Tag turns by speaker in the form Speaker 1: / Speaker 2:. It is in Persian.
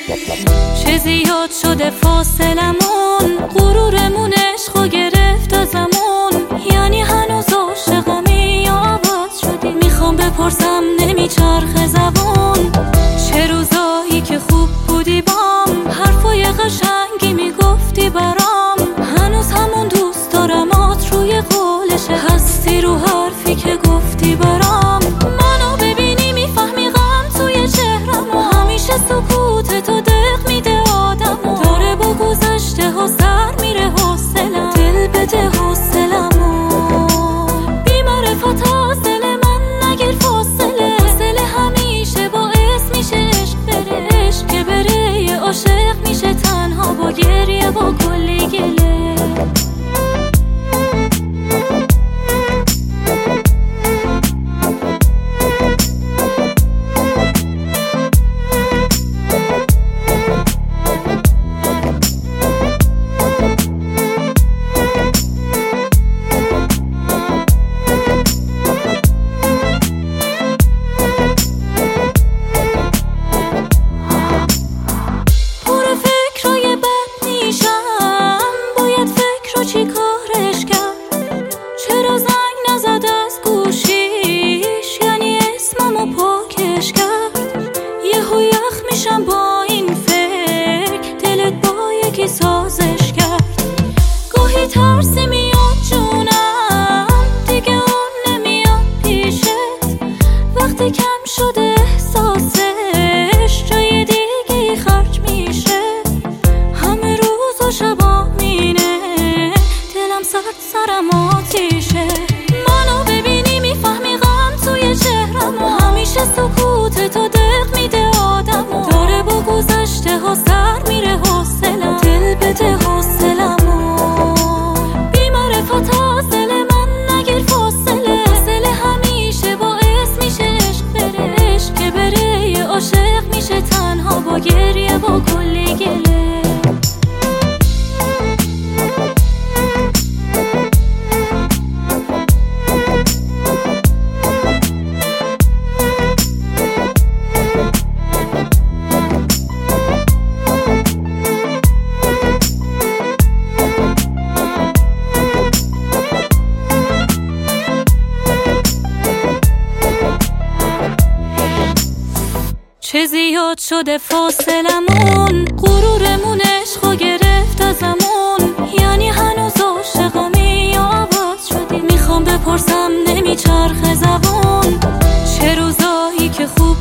Speaker 1: چه زیاد شده فاصلمون، غرورمون عشقو گرفت ازمون. یعنی هنوز عاشقمی یا عوض شدی؟ میخوام بپرسم نمیچرخه زبون. چه روزایی که خوب بودی بام، حرفای قشنگی میگفتی برام. هنوز همون دوست دارمات روی قولشه، هستی رو حرفی که گفتی برام. منو ببینی میفهمی غم توی چهرم، و همیشه سکوت تو دق میده آدمو. داره با گذشته ها سر میره حوصلم، دل بده حوصلمو. بی معرفت از دل من نگیر فاصله، فاصله همیشه باعث میشه عشق بره. عشق که بره یه عاشق میشه تنها، با گریه با کلی گله. چی کارش کرد؟ چرا زنگ نزد از گوشیش؟ یعنی اسممو پاکش کرد. یهو یخ میشم با این فکر، دلت با یکی سازش کرد. گاهی ترسی میاد جونم، دیگه اون نمیاد پیشت. وقتی کم شده احساسش، جای دیگه خرج میشه. همه روز و شبا مینه، سرم آتیشه. منو ببینی میفهمی غم توی چهرم، و همیشه سکوت تو دق میده آدمو. داره با گذشته ها سر میره حوصلم، دل بده حوصلمو. بی معرفت از دل من نگیر فاصله، فاصله همیشه باعث میشه عشق بره. عشق که بره یه عاشق میشه تنها، با گریه با کلی گله. چه زیاد شده فاصلمون، غرورمون عشقو گرفت ازمون. یعنی هنوز عاشقمی یا عوض شدی؟ میخوام بپرسم نمیچرخه زبون. چه روزایی که خوب